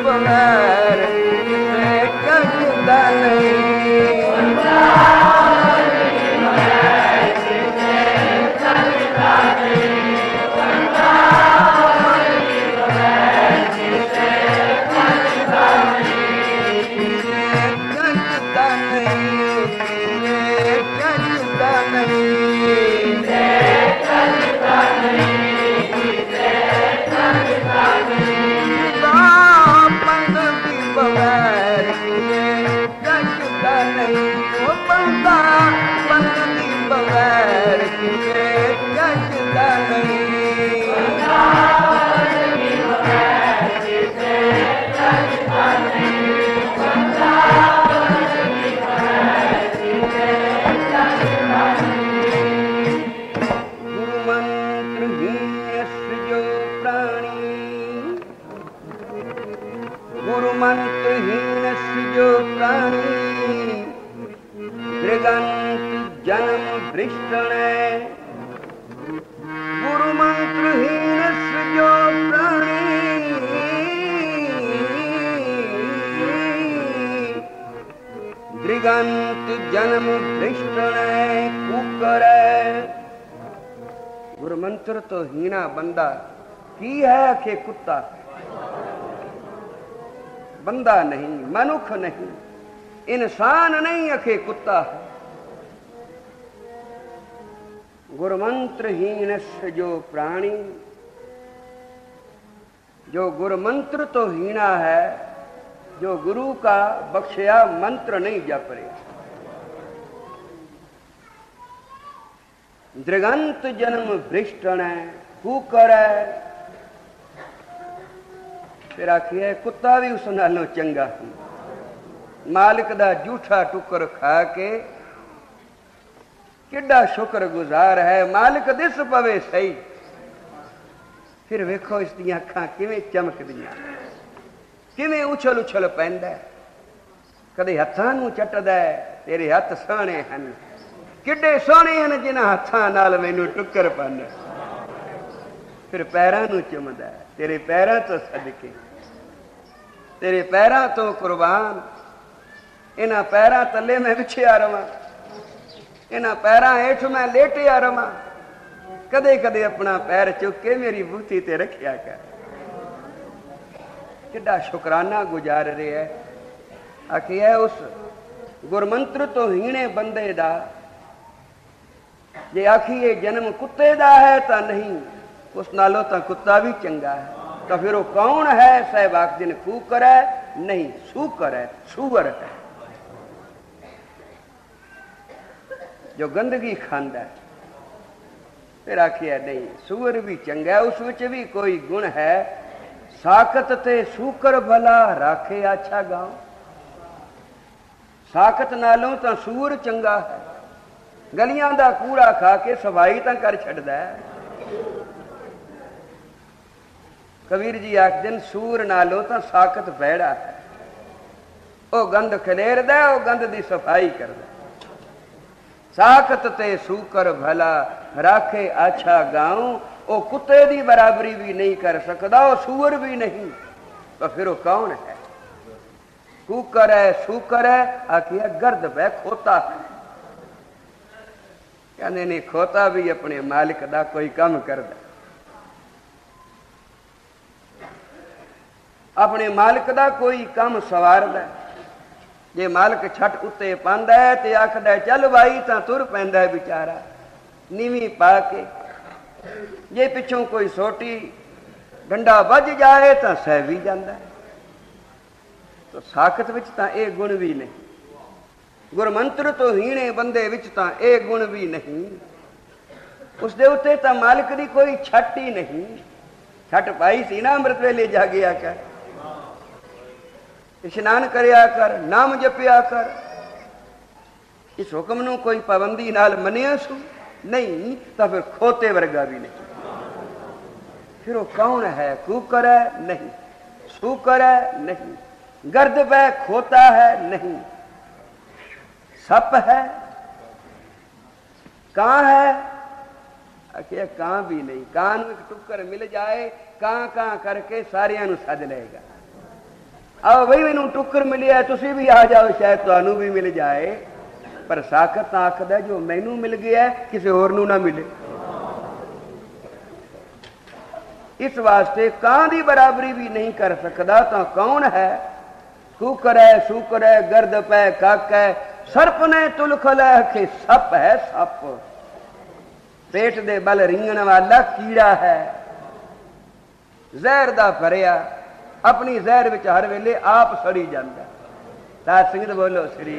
बगैर किसे जगदा नहीं। जन्म भ्रष्टण कुकर। गुरु मंत्र तो हीना बंदा की है के कुत्ता, बंदा नहीं, मनुख नहीं, इंसान नहीं, अखे कुत्ता है। गुरु मंत्र हीन जो प्राणी, जो गुरु मंत्र तो हीना है, जो गुरु का बख्शिया मंत्र नहीं जप रहे। दृगंत जन्म भ्रष्टण कुकर। फिर आखिए कुत्ता भी उस नालों चंगा, मालिक दा जूठा टुकर खा के किड्डा शुक्र गुजार है। मालिक दिस पवे सही, फिर वेखो इस दी अखां किवें चमकदियां, किवें उछल उछल पैंदा, कदे हत्थां नूं चटदा है। तेरे हत्थ सोहणे हन, किड्डे सोहणे हन जिन्हां हत्थां नाल मैनूं टुक्कर पांदा। फिर पैरां नूं चुमदा है, तेरे पैरां तो सदके, तेरे पैरां तो कुर्बान, इन्हां पैरां तले मैं विछिया रवां, इन्हां पैरां हेठ मैं लेटिया रवां। कदे कदे अपना पैर चुक के मेरी बूथी ते रखिया कर। किड्डा शुकराना गुजार रहे है। आखिए उस गुरमंत्र तो हीणे बंदे दा जे आखिए जन्म कुत्ते दा है तो नहीं, उस नालों तो कुत्ता भी चंगा है। तो फिर वो कौन है? सहबाग दिन कूकर है नहीं, सूकर है, सुअर है, जो गंदगी खांदा है। फिर आखिया नहीं, सुअर भी चंगा है, उस विच भी कोई गुण है। साकत ते सूकर भला राखे अच्छा गांव। साकत नालों तो सूअर चंगा है, गलियां दा कूड़ा खा के सफाई तो कर छड्दा है। कबीर जी आखदे सूर नालों तो साकत भैड़ा है, वो गंद खलेरदा, वो गंद दी सफाई करदा। साकत ते सूकर भला राखे अच्छा गांव। वो कुत्ते दी बराबरी भी नहीं कर सकता, वो सूअर भी नहीं, तो फिर वो कौन है? कुकर है, सूकर है। आखिया गर्द बह खोता है। कहने नहीं, खोता भी अपने मालिक दा कोई काम करदा, अपने मालिक दा कोई काम सवारदा। जे मालिक छट उत्ते पांदा है ते आखदा चल भाई, तां तुर पैंदा है बेचारा नीवी पा के। जे पिछों कोई सोटी डंडा वज जाए तो सह भी जाता है। तो साकत विच तां ये गुण भी नहीं, गुरमंत्र तो हीणे बंदे विच तां ये गुण भी नहीं। उस दे उत्ते तां मालिक दी कोई छट ही नहीं। छट पाई सी ना अमृत वेले जागिया कर, इशनान करया कर, नाम जपिया कर। इस हुक्म नूं कोई पाबंदी नाल मनिया सू नहीं, तो फिर खोते वर्गा भी नहीं। फिर वो कौन है? कुकर है नहीं, सूकर है नहीं, गर्द पे खोता है नहीं, सप है, कां है? आखिया कां भी नहीं। कां नूं एक टुक्कर मिल जाए, कां कां करके सारियां नूं सद लेगा। आओ बई मैनू टुकर मिले है, तुसी भी आ जाओ, शायद तुहानू भी मिल जाए। पर साकत आखदा जो मैनू मिल गया किसी होर नू ना मिले। इस वास्ते कां दी बराबरी भी नहीं कर सकता तो कौन है? कुकर है, गर्द पै कक है, सर्प ने तुलखल है कि सप है सप, पेट दे बल रींगण वाला कीड़ा है, जहर दा भरिया, अपनी जहर विच हर वेले आप सड़ी जांदा। साध संगत बोलो श्री।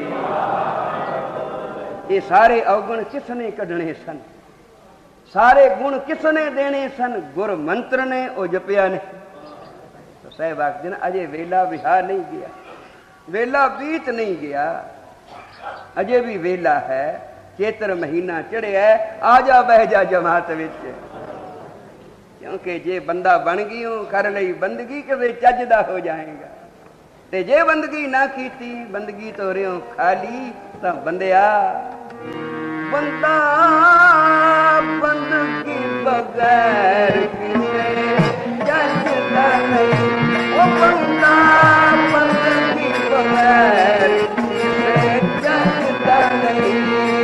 ये सारे अवगुण किसने कढ़ने सन? सारे गुण किसने देने सन? गुर मंत्र ने ओ जपिया ने। तो साहब आखदे ने अजे वेला विहा नहीं गया, वेला बीत नहीं गया, अजे भी वेला है। चेतर महीना चढ़िया है, आ जा बह जा जमात विच, क्योंकि जे बंदा बन गई कर लई बंदगी किसे चजदा हो जाएगा, ते जे बंदगी ना कीती बंदगी तो रियो खाली। तो बंदिया बंदा बंदगी बगैर किसे जजदा नहीं, वो बंदा बंदगी बगैर किसे जजदा नहीं।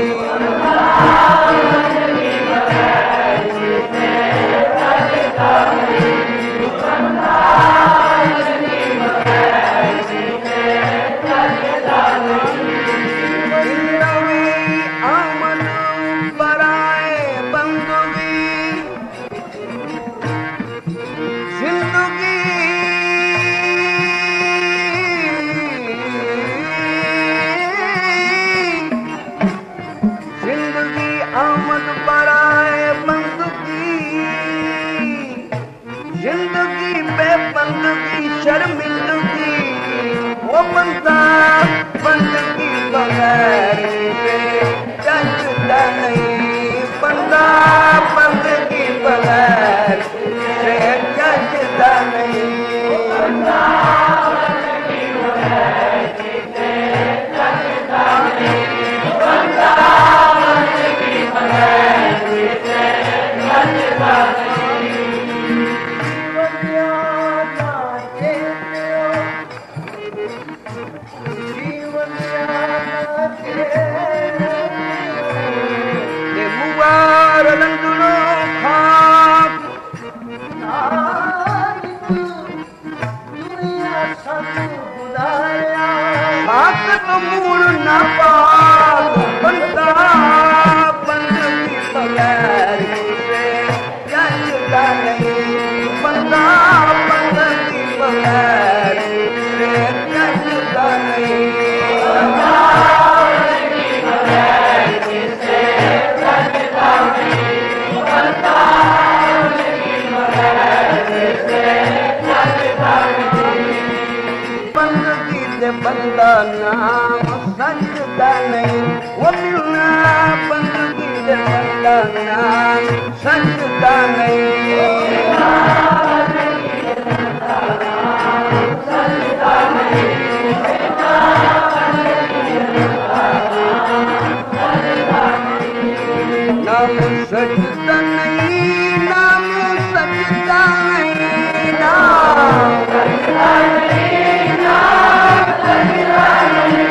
बंदा नाम सजदा नहीं, वो मिलना बंदगी दे बंदा नाम सजदा नहीं। नाम सजदा नहीं, नाम सजदा नहीं, नाम सजदा नहीं, नाम सजदा नहीं।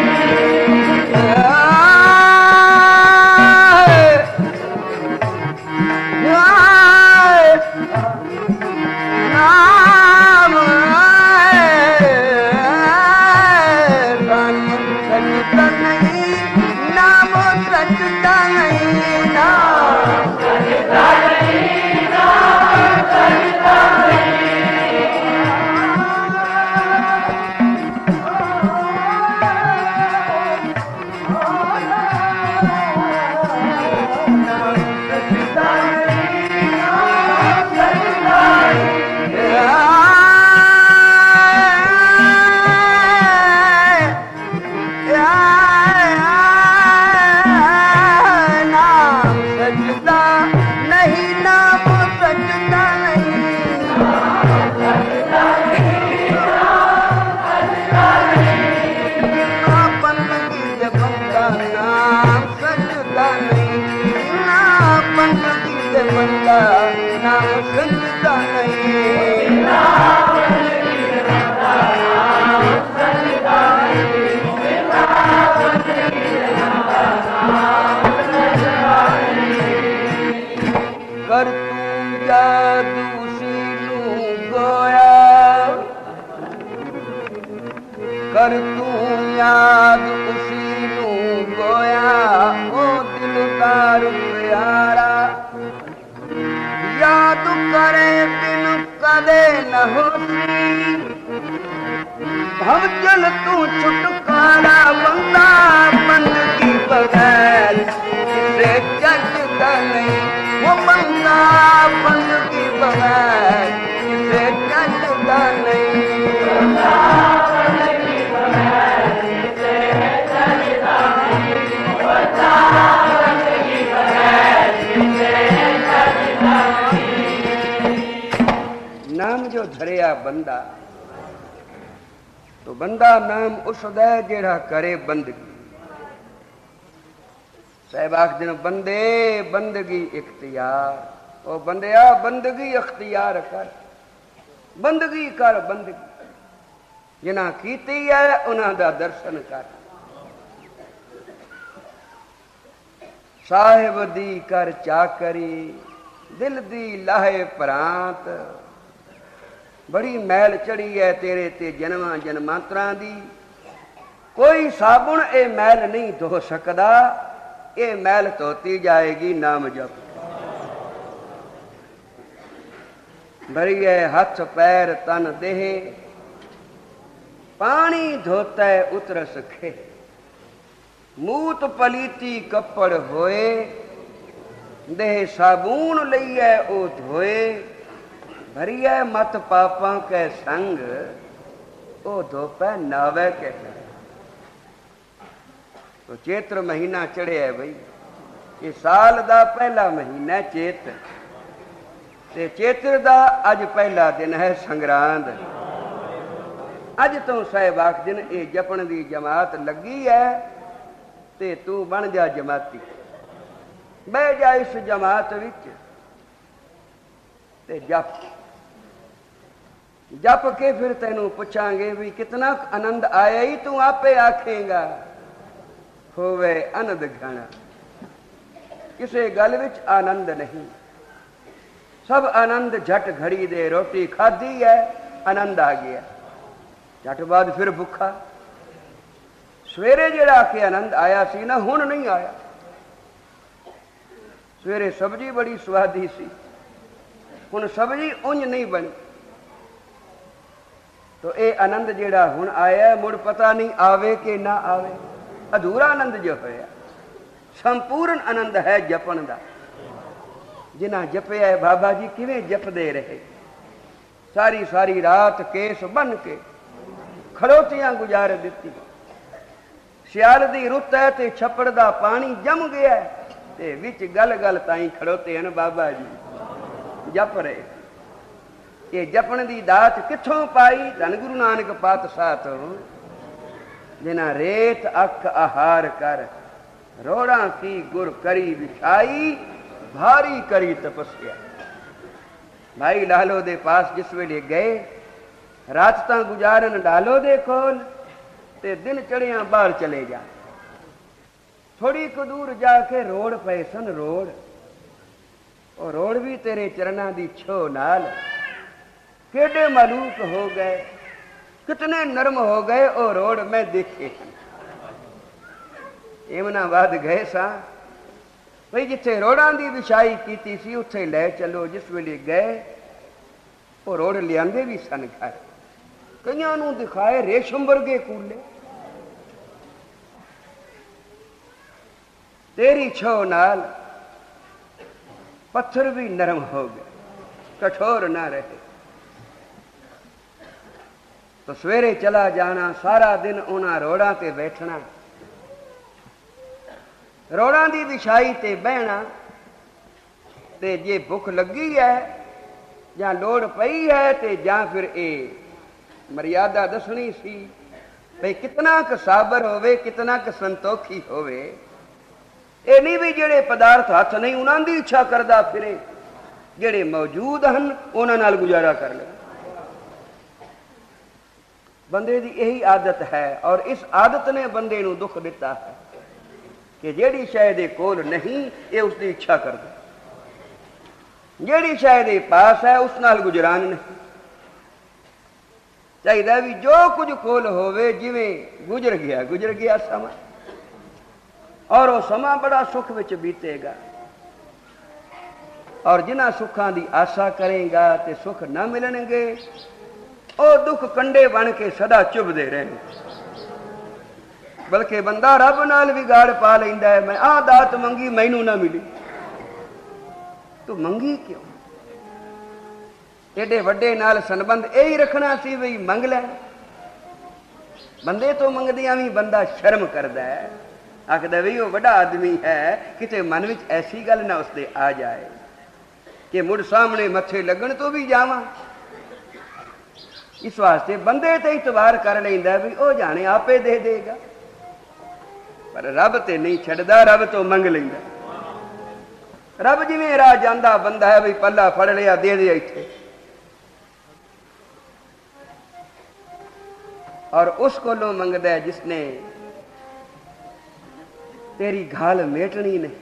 कर तू याद उसी नू गोया ओ दिलदार प्यारा याद करे बिन कदे न होसी भव चल तू छुटकारा बंदा बंदगी बगैर किसे जचदा नहीं वो बंदा बंदगी बगैर किसे जचदा नहीं नाम जो धरिया बंदा तो बंदा नाम उसदा जेड़ा करे बंदगी साहब आखदे बंदे बंदगी इख्तियार ओ बंदिया बंदगी इख्तियार कर बंदगी कर बंदगी जिन्हां कीती है उन्हां दा दर्शन कर साहिब दी कर चाकरी दिल दी लाहे प्रांत बड़ी मैल चढ़ी है तेरे ते जन्मां जन्मांतरां दी कोई साबुन ए मैल नहीं धो सकदा ये मैल धोती जाएगी नाम जप भरी है हथ पैर तन देह पानी धोता है उतरस खे मूत पलीती कपड़ होए देह साबून लईए ओ धोए भरी है मत पापा के संग ओ धोपै नावे के तो चेत्र महीना चढ़े है भाई ये साल दा पहला महीना चेत्र ते चेत्र दा अज पहला दिन है संग्रांद अज तो साहब आख दिन ये जपन दी जमात लगी है ते तू बन जा जमाती बह जा इस जमात विच ते जप जप के फिर तेनू पुछांगे भी कितना आनंद आया ही तू आपे आखेगा होवे आनंद घना किसे गल विच आनंद नहीं सब आनंद झट घड़ी दे रोटी खाधी है आनंद आ गया झट बाद फिर भुखा सवेरे जेड़ा के आनंद आया सी ना हुण नहीं आया सवेरे सब्जी बड़ी स्वादी सी हुण सब्जी उंज नहीं बनी तो ये आनंद जेड़ा हुण आया मुड़ पता नहीं आवे कि ना आवे अधूरा आनंद जो होया संपूर्ण आनंद है जपन दा जिन्हां जपया है बाबा जी किवें जपदे रहे सारी सारी रात केस बन के खड़ोतियां गुजार दिती सियाल दी रुत है ते छप्पड़ दा पानी जम गया ते विच गल गल ताई खड़ोते हैं बाबा जी जप रहे ये जपन दी दात किथों पाई धन गुरु नानक पातशाह तो जिन्हां रेत अख आहार कर रोड़ा की गुर करी विछाई भारी करी तपस्या भाई लालो दे पास जिस वेले गए रात गुजारन लालो दे कोल ते दिन चढ़िया बाहर चले जा थोड़ी को दूर जाके रोड पे सन रोड और रोड भी तेरे चरणा दी छो नाल केडे मालूक हो गए कितने नरम हो गए और रोड में देखे एमनाबाद गए सा भाई जिथे रोड़ा की विछाई की सी उथे ले चलो जिस वेले गए वो रोड लियाते भी सन घर कईयां नूं दिखाए रेशम वर्गे कूले तेरी छो नाल पत्थर भी नरम हो गए कठोर ना रहे तो सवेरे चला जाना सारा दिन उन्हां रोड़ा ते बैठना रोड़ा की विछाई ते बहना ते जे भुख लगी है या लोड़ पई है ते या फिर ए मर्यादा दसनी सी भाई कितना क साबर होवे कितना क संतोखी होवे ये नहीं भी जेड़े पदार्थ हथ नहीं उन्हां दी इच्छा करदा फिरे जेड़े मौजूद हन उन्हां नाल गुजारा कर ले बंदे दी यही आदत है और इस आदत ने बंदे नूं दुख दिता है कि जेड़ी शायद कोल नहीं ये उसकी इच्छा कर दे जेड़ी शायद पास है उस नाल गुजरान नहीं ਚਾਹੀਦਾ ਵੀ ਜੋ ਕੁਝ ਕੋਲ ਹੋਵੇ ਜਿਵੇਂ ਗੁਜ਼ਰ ਗਿਆ ਸਮਾਂ, ਔਰ ਉਹ ਸਮਾਂ ਬੜਾ ਸੁੱਖ ਵਿੱਚ ਬੀਤੇਗਾ। ਔਰ ਜਿਨ੍ਹਾਂ ਸੁੱਖਾਂ ਦੀ ਆਸਾ ਕਰੇਗਾ ਤੇ ਸੁੱਖ ਨਾ ਮਿਲਣਗੇ, ਉਹ ਦੁੱਖ ਕੰਡੇ ਬਣ ਕੇ ਸਦਾ ਚੁਭਦੇ ਰਹਿਣਗੇ। ਬਲਕਿ ਬੰਦਾ ਰੱਬ ਨਾਲ ਵਿਗਾੜ ਪਾ ਲੈਂਦਾ ਹੈ, ਮੈਂ ਆਹ ਦਾਤ ਮੰਗੀ ਮੈਨੂੰ ਨਾ ਮਿਲੀ। ਤੂੰ ਮੰਗੀ ਕਿਉਂ? ਏਡੇ ਵੱਡੇ ਨਾਲ ਸੰਬੰਧ ਇਹੀ ਰੱਖਣਾ ਸੀ ਵੀ ਮੰਗ ਲੈ। ਬੰਦੇ ਤੋਂ ਮੰਗਦਿਆਂ ਵੀ ਬੰਦਾ ਸ਼ਰਮ ਕਰਦਾ ਹੈ, ਆਖਦਾ ਵੀ ਉਹ ਵੱਡਾ ਆਦਮੀ ਹੈ, ਕਿਤੇ ਮਨ ਵਿੱਚ ਐਸੀ ਗੱਲ ਨਾ ਉਸਦੇ ਆ ਜਾਏ ਕਿ ਮੁੜ ਸਾਹਮਣੇ ਮੱਥੇ ਲੱਗਣ ਤੋਂ ਵੀ ਜਾਵਾਂ। ਇਸ ਵਾਸਤੇ ਬੰਦੇ ਤੇ ਇਤਬਾਰ ਕਰ ਲੈਂਦਾ ਵੀ ਉਹ ਜਾਣੇ ਆਪੇ ਦੇ ਦੇਗਾ, ਪਰ ਰੱਬ ਤੇ ਨਹੀਂ ਛੱਡਦਾ, ਰੱਬ ਤੋਂ ਮੰਗ ਲੈਂਦਾ। ਰੱਬ ਜਿਵੇਂ ਰਾਹ ਜਾਂਦਾ ਬੰਦਾ ਹੈ ਵੀ ਪੱਲਾ ਫੜ ਲਿਆ ਦੇ ਦੇ ਇੱਥੇ, ਔਰ ਉਸ ਕੋਲੋਂ ਮੰਗਦਾ ਹੈ ਜਿਸਨੇ तेरी घाल मेटनी नहीं।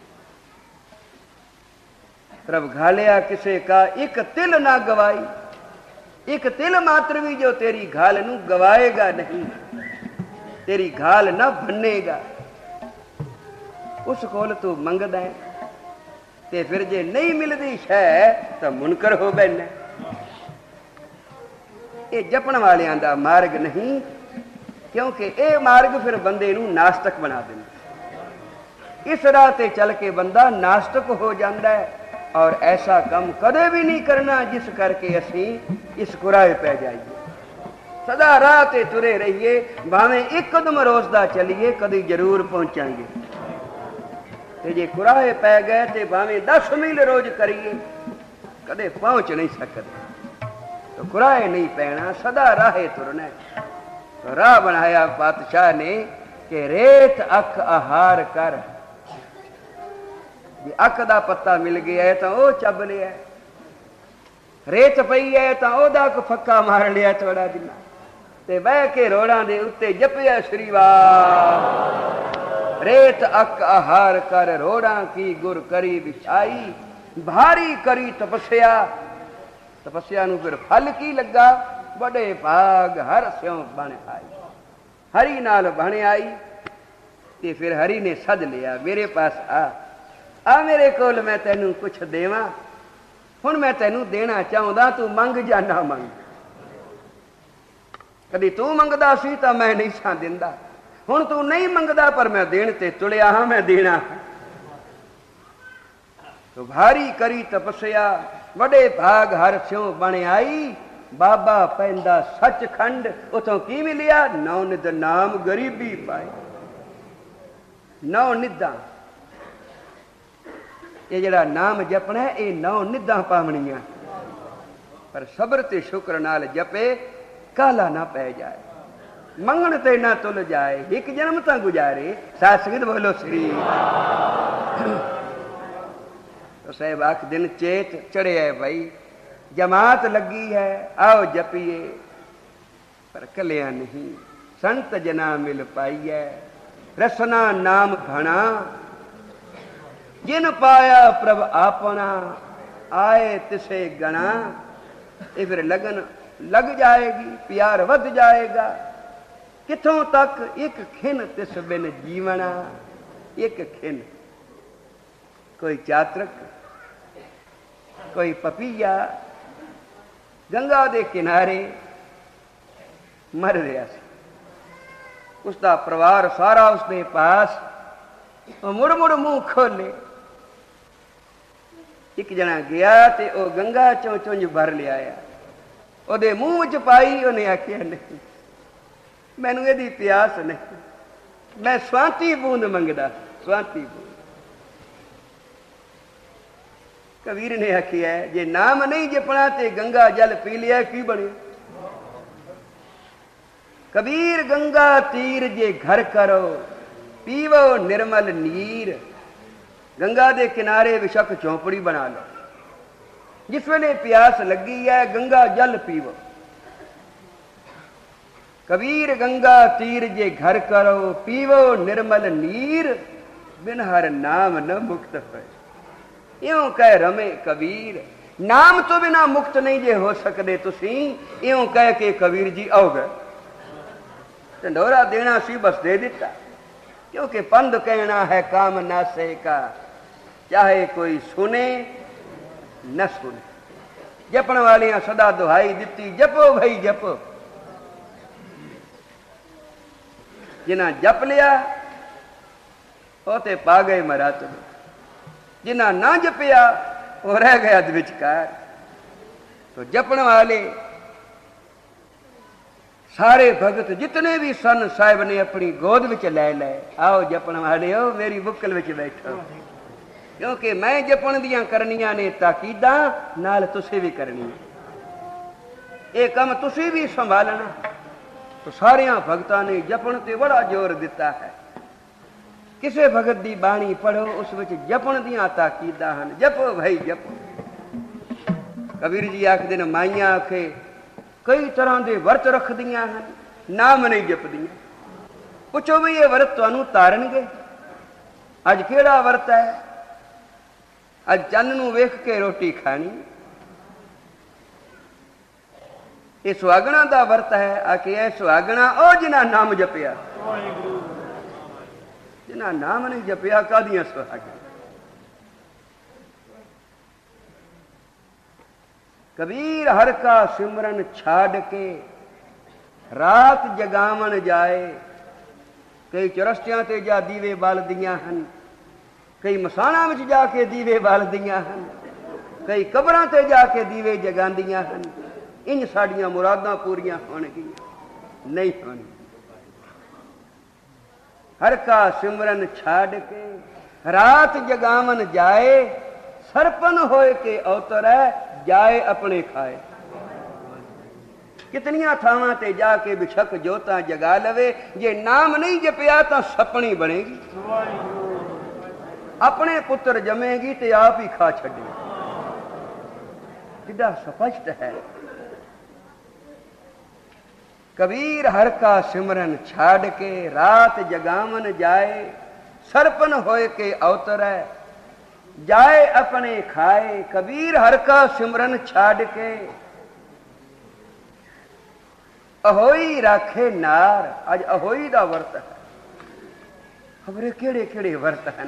प्रभ घालिया किसे का एक तिल ना गवाई, एक तिल मात्र भी जो तेरी घाल नू गवाएगा नहीं, तेरी घाल ना भन्नेगा, उस कोल तू मंगदा है। ते फिर जे नहीं मिलती शै तो मुनकर हो बैठना। ये जपण वालियां दा मार्ग नहीं, क्योंकि ये मार्ग फिर बंदे नू नास्तिक बना देंदा। इस राह ते चल के बंदा नास्तिक हो जाता है, और ऐसा कम कदे भी नहीं करना जिस करके असी इस कुराए पै जाइए। सदा राह ते तुरे रहिए, भावें एक कदम रोज दा चलिए, कदी जरूर पहुंचांगे। ते जे कुराए पै गए ते भावें 10 मील रोज करिए, कदे पहुंच नहीं सकते। तो कुराए नहीं पैना, सदा राहे तुरना। तो राह बनाया पातशाह ने कि रेत अख आहार कर। जे अख दा पत्ता मिल गया है तो वह चब लिया, रेत पई है तो ओदा को फक्का मार लिया थोड़ा जिन्ना, ते बह के रोड़ां दे उत्ते जपिया श्री वाह। रेत अख आहार कर, रोड़ां की गुर करी बिछाई, भारी करी तपस्या। तपस्या नू फिर फल की लगा, बड़े भाग हर स्यों बन आई। हरी नाल बन आई ते फिर हरी ने सद लिया, मेरे पास आ मेरे कोल, मैं तैनू कुछ देवां। हुण मैं तैनू देना चाहुंदा, तू मंग जा ना मंग। कदी तू मंगदा सी तां मैं नहीं सा दिंदा, हुण तू नहीं मंगदा पर मैं देण ते तुलिया हां, मैं देना। तो भारी करी तपस्या, बड़े भाग हर स्यों बन आई। बाबा पैंदा सचखंड, उतों की मिलिया? 9 निध नाम गरीबी पाई। 9 निधां, ये जड़ा नाम जपना है, ये 9 निधां पावणियां। पर सबर ते शुक्र नाल जपे, काला ना पै जाए, मंगण ते ना तुल जाए, एक जन्म तां गुजारे। सासगिद बोलो श्री। तो साहब आख दिन चेत चढ़े है भाई, जमात लगी है, आओ जपिए, पर कलिया नहीं। संत जना मिल पाइए, रसना नाम घना, जिन पाया प्रभ आपना, आए तिसे गणा। ये फिर लगन लग जाएगी, प्यार वध जाएगा। किथों तक एक खिन तिस बिन जीवना, एक खिन। कोई चात्रक, कोई पपीया गंगा दे किनारे मर रहा सी, उसका परिवार सारा उसके पास। मुड़ मुड़ मुंह खोले, एक जना गया ते ओ गंगा चों चुंझ भर लिया, ओदे मुंह च पाई। उन्हें आख्या नहीं, मैनू इहदी प्यास नहीं, मैं स्वांति बूंद मंगदा, स्वांति बूंद। कबीर ने आखिया जे नाम नहीं जपना ते गंगा जल पी लिया की बने। कबीर गंगा तीर जे घर करो, पीवो निर्मल नीर। गंगा दे किनारे विशक झोंपड़ी बना लो, जिस वेले प्यास लगी है गंगा जल पीवो। कबीर गंगा तीर जे घर करो, पीवो निर्मल नीर, बिन हर नाम न मुक्त है। यूं कह रमे कबीर, नाम तो बिना मुक्त नहीं जे हो सकते तुसी, इं कह के कबीर जी आओ गए। ढंडोरा देना सी बस दे दिता, क्योंकि पंध कहना है काम नासे का, चाहे कोई सुने न सुने। जपण वालियां सदा दुहाई दिती, जपो भाई जपो। जिन्हें जप लिया वो ते पा गए मरातब, जिन्हें ना जपिया वो रह गया विचकार। तो जपण वाले सारे भगत जितने भी सन साहिब ने अपनी गोद विच लै लै। आओ जपण वाले हो मेरी बुक्कल विच बैठो, क्योंकि मैं जपण दियां करनियां ने ताकीदा नाल तुसी भी करनी, ये कम तुसी भी संभालना। तो सारिया भगतां ने जपण ते बड़ा जोर दिता है। किसे भगत दी बाणी पढ़ो उस विच जपण दियां ताकीदा हन, जपो भाई जपो। कबीर जी आखदे ने माइयां आखे कई तरह के वर्त रख दियां हन, नाम नहीं जपदियां। पुछो भी ये वर्त तुहानू तारनगे? अज केड़ा वर्त है? अज चंद नू वेख के रोटी खानी, ये सुहागणा दा वर्त है। आके है सुहागणा ओ जिन्हां नाम जपिया, जिन्हां नाम नहीं जपिया कादियां सुहागणा। कबीर हर का सिमरन छाड़ के रात जगावन जाए। कई चौरस्तियां ते जा दीवे बाल दियां हन, कई मसाणा विच जाके दीवे बाल दियां हन, कई कबरां ते जाके दीवे जगांदियां हन। इंज साड़ियां मुरादां पूरियां होणगियां नहीं होनी। हर का सिमरन छाड़ के रात जगावन जाए, सरपन होए के अवतरै जाए अपने खाए। कितनियां थावां ते जाके बिछक जोतां जगा लवे, जे नाम नहीं जपिया तो सपनी बनेगी, अपने पुत्र जमेगी ते आप ही खा छड़ेगी। कितना स्पष्ट है। कबीर हर का सिमरन छाड़ के रात जगावन जाए, सरपन होए के अवतरै जाए अपने खाए। कबीर हर का सिमरन छाड़ के अहोई राखे नार। अज अहोई दा वर्त है, खबरे केड़े केड़े वर्त हैं,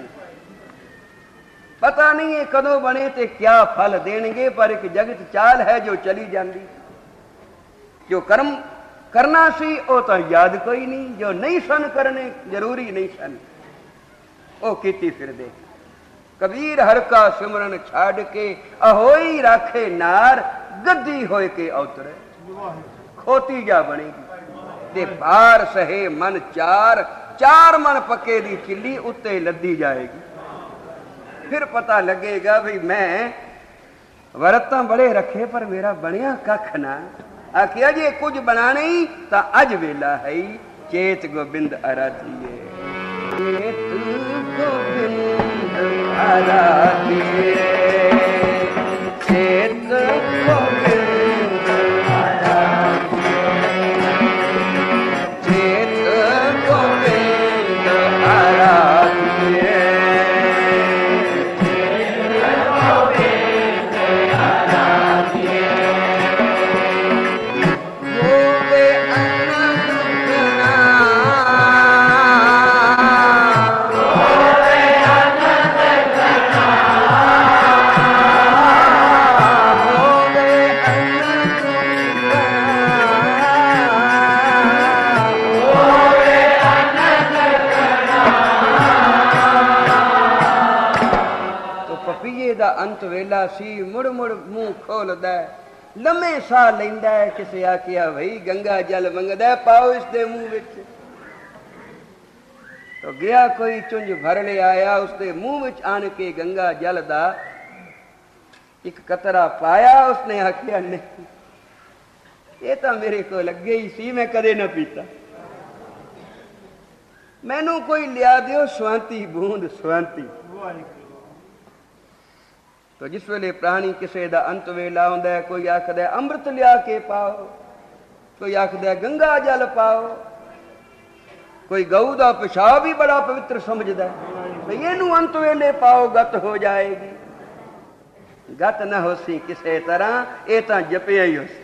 पता नहीं है कदों बने ते क्या फल देंगे, पर एक जगत चाल है जो चली जाती। जो कर्म करना सी वो तो याद कोई नहीं, जो नहीं सन करने जरूरी नहीं सन वो कीती फिर दे। कबीर हर का सिमरन छाड़ के अहोई राखे नार, गद्दी होए के अवतरे खोती जा बनेगी। ते पार सहे मन चार, चार मन पके दी चिल्ली उत्ते लद्दी जाएगी। फिर पता लगेगा भी मैं वरतां बड़े रखे पर मेरा बनिया कख ना। आखिया जे कुछ बना नहीं तो अज वेला है, चेत गोबिंद आराधिए, चेत गोबिंद आराधिए, चेत गोबिंद आराधिए, चेत गोबिंद आराधिए, चेत गोबिंद आराधिए। अंत वेला सी, मुड़ मुड़ मुंह खोलदा, लम्हे साह लैंदा है। किसे आखिया भाई गंगा जल मंगदा, पाओ इसके मुंह विच। तो गया कोई चुंझ भर ले आया, उसके मुंह विच आन के गंगा जल दा एक कतरा पाया। उसने आखिया नहीं, ये तो मेरे को लगे ही सी, मैं कदे ना पीता, मैनू कोई लिया दियो स्वांति बूंद स्वांति। तो जिस वेले प्राणी किसी का अंत वेला होंदा है, कोई आखद है अमृत लिया के पाओ, कोई आखद है गंगा जल पाओ, कोई गऊ का पेशाब भी बड़ा पवित्र समझदा है, तो इनू अंत वेले पाओ गत हो जाएगी। गत न होसी किसे तरह, ये तो जपिया ही होसी।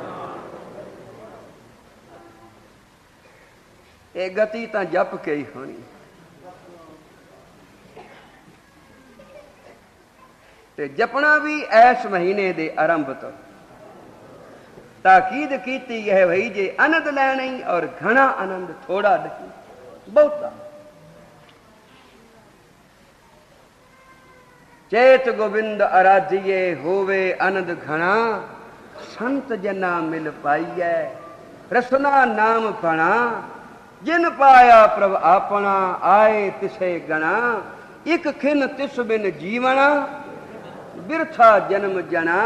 ये गति तो जप के ही होनी। ते जपना भी ऐस महीने दे आरंभ तो ताकीद कीती है भाई जे आनंद लैनी और घना आनंद थोड़ा नहीं बहुता। चेत गोविंद आराधिए होवे आनंद घना, संत जना मिल पाइए रसना नाम पणा, जिन पाया प्रभ आपना आए तिसे गणा, एक खिन तिस बिन जीवना बिरथा जन्म जना।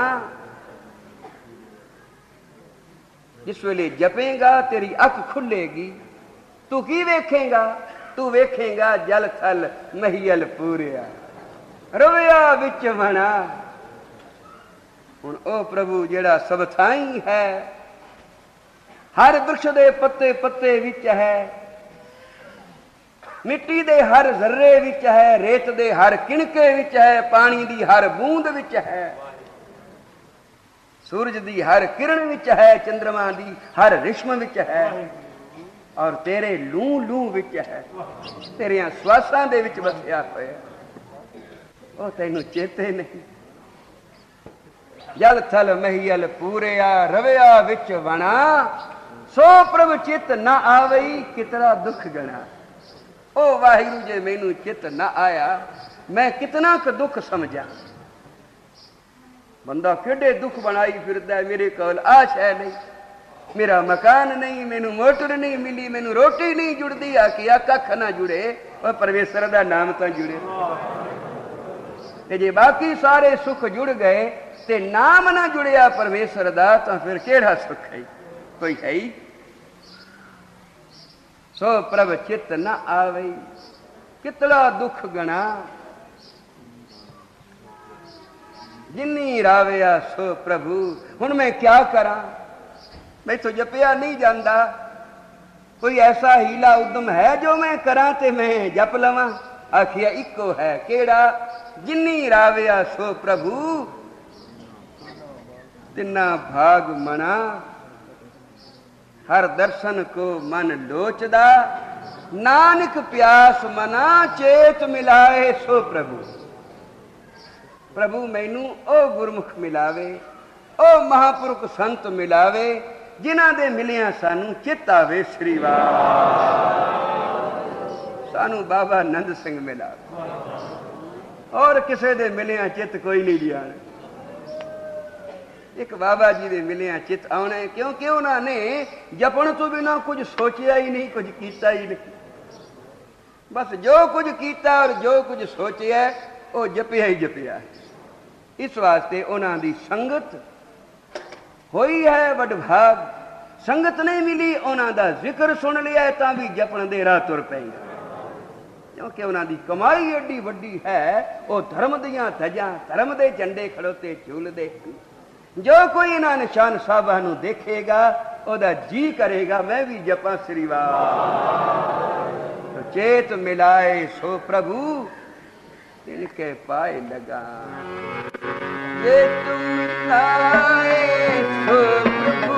जिस वेले जपेगा तेरी अख खुलेगी, तू की वेखेगा, तू वेखेगा जल थल महियल पूरिया रविया विच मना। हुण ओ प्रभु जेड़ा सब थाई है, हर वृक्ष दे पत्ते पत्ते विच है, मिट्टी दे हर जर्रे विच है, रेत दे हर किणके विच है, पानी दी हर बूंद विच है, सूरज दी हर किरण विच है, चंद्रमा दी हर रिश्म विच है, और तेरे लू लू विच है, तेरिया श्वासां दे विच वसिया होया। ओ तैनू चेते नहीं। जल थल महियल पूरिया रविया विच वणा, सो प्रभ चित न आवई कितरा दुख गणा। ओ वाहिगुरु जे मैनू चित न आया, मैं कितना क दुख समझा। बंदा केडे दुख बनाई फिरदा है, मेरे कोल आ शै नहीं, मेरा मकान नहीं, मैनू मोटर नहीं मिली, मैनू रोटी नहीं जुड़दी, आखिया कख ना जुड़े, और परमेश्वर दा नाम तो जुड़े। ते जे बाकी सारे सुख जुड़ गए ते नाम ना जुड़िया परमेश्वर दा, तो फिर केड़ा सुख है, कोई है ही। सो प्रभ चित न आवई कितड़ा दुख गणा, जिन्नी राविया सो प्रभु। हुण मैं क्या करा, मैं तो जपिया नहीं जाता, कोई ऐसा हीला उद्यम है जो मैं करा ते मैं जप लवां। आखिया इको है, केड़ा, जिन्नी राविया सो प्रभु, तिन्ना भाग मना, हर दर्शन को मन लोचदा, नानक प्यास मना, चेत मिलाए सो प्रभु। प्रभु मैनू ओ गुरमुख मिलावे, ओ महापुरुख संत मिलावे, जिन्हां दे मिलिया सानू चित आवे श्री वाह। सानू बाबा नंद सिंह मिलावे, और किसे दे मिलिया चित कोई नहीं जाने। एक बाबा जी दे मिलिया चित आना, क्योंकि उन्होंने जपण तो बिना कुछ सोचिया ही नहीं, कुछ कीता ही नहीं। बस जो कुछ कीता और जो कुछ सोचिया वो जपिया ही जपिया। इस वास्ते उन्हों दी संगत होई है वडभाग। संगत नहीं मिली, उन्हों दा जिक्र सुन लिया तो भी जपण दे राह तुर पेगा, क्योंकि उन्हों दी कमाई एडी वड्डी है। वो धर्म दियां धजां, धर्म दे झंडे खड़ोते झूलदे। जो कोई इन्हां निशान साहबां नूं देखेगा, ओदा जी करेगा मैं भी जपा श्री वाह। तो चेत मिलाए सो प्रभु, इनके पाए लगा। ये तुम मिलाए सो प्रभु,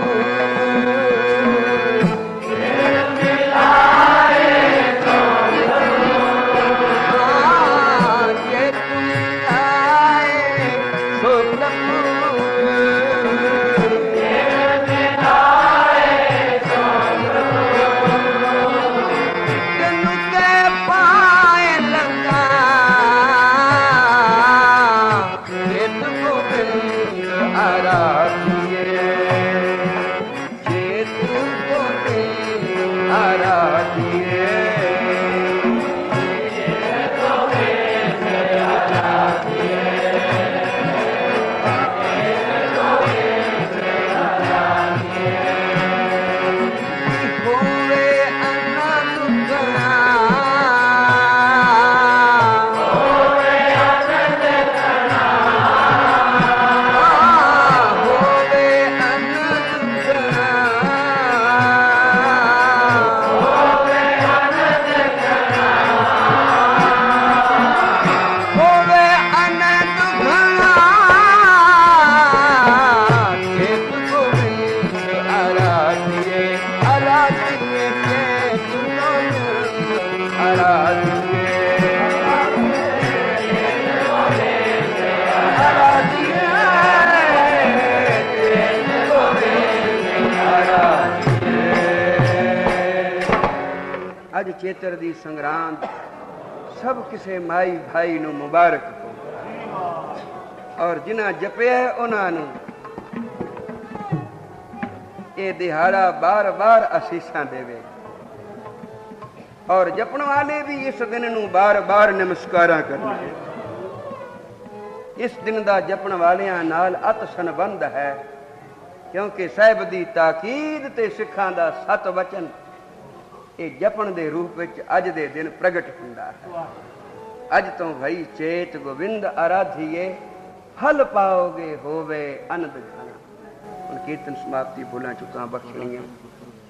अज चेतर दी संग्रांद सब किसे माई भाई नू मुबारक हो और जिन्हां जपिया उन्हां ये दिहाड़ा बार बार आशीषां देवे और जपण वाले भी इस दिन नू बार बार नमस्कारा करन। इस दिन दा जपण वालियां नाल अत संबंध है क्योंकि साहिब दी ताकीद ते सिखां दा सत वचन ये जपण दे रूप विच अज दे दिन प्रगट हुंदा है। अज तो भई चेत गोविंद आराधिए फल पाओगे होवे आनंद घना। कीर्तन समाप्ति भूलां चुकां बख्शणियां।